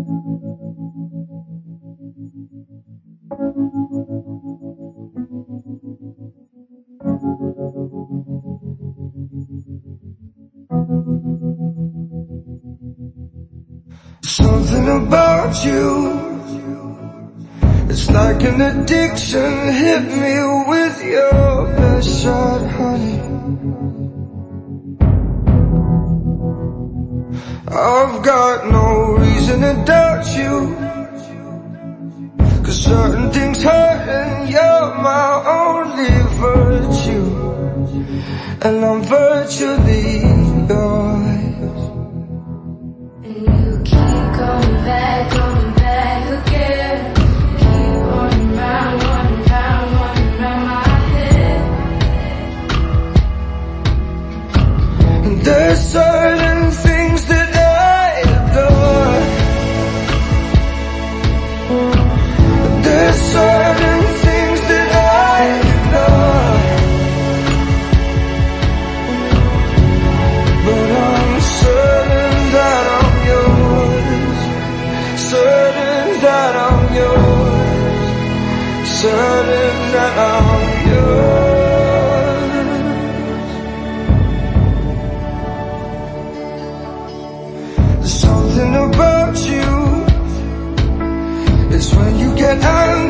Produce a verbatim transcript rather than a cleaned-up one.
Something about you, it's like an addiction. Hit me with your best shot, honey. I've got no reason to doubt you, 'cause certain things hurt and you're my only virtue, and I'm virtually yours. And you keep coming back, coming back again. Keep running round, running round, running round my head. And there's certain things that I adore. There's certain things that I ignore, but I'm certain that I'm yours. Certain that I'm yours. Certain that I'm yours. There's something about you, it's when you get angry